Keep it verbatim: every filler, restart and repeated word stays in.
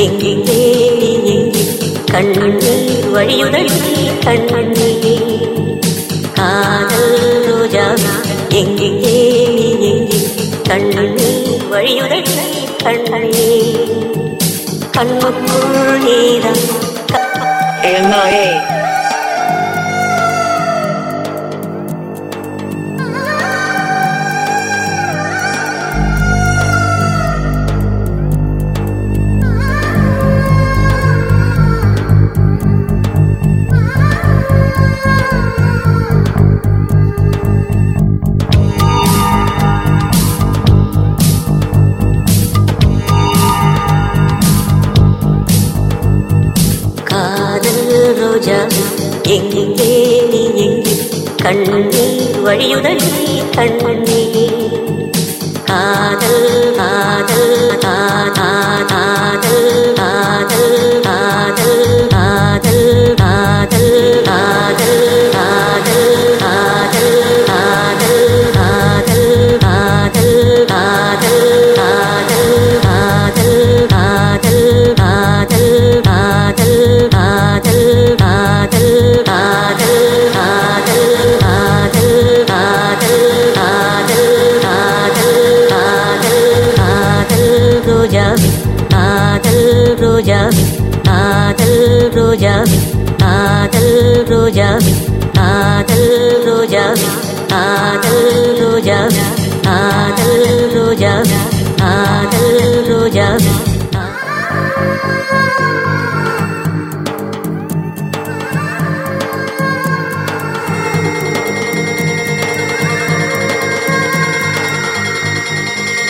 எங்கெங்கே எங்கே கண்ணீர் வழியுதடி கண்ணீர் காதல் ரோஜா எங்கெங்கே எங்கே கண்ணீர் வழியுதடி கண்ணீர் கண்ணுக்குள் நீதான் என்னே ரோஜா எங்கெங்கே எங்கே கண்ணீர் வழியுதடி கண்ணீர் காதல் காதல் காதல் காதல் காதல் காதல் காதல் காதல் காதல் காதல் காதல் காதல் காதல் காதல் காதல் காதல் காதல் காதல் ரோஜா காதல் ரோஜா காதல் ரோஜா காதல் ரோஜா காதல் ரோஜா காதல் ரோஜா காதல் ரோஜா